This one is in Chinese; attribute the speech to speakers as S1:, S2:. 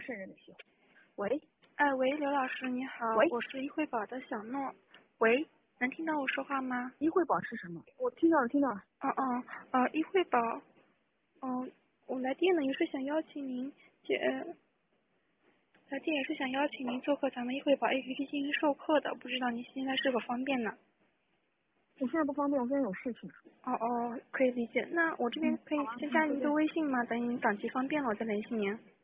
S1: 胜任的时候。喂，
S2: 喂，刘老师你好，
S1: 喂，
S2: 我是易惠宝的小诺。喂，能听到我说话吗？
S1: 易惠宝是什么？我听到了，听到了。
S2: 易惠宝，我来电呢，也是想邀请您来电也是想邀请您做客咱们易惠宝 APP 进行授课的，不知道您现在是否方便呢？
S1: 我现在不方便，我现在有事情。
S2: 可以理解。那我这边可以先加您一个微信吗？等您档期方便了，我再联系您。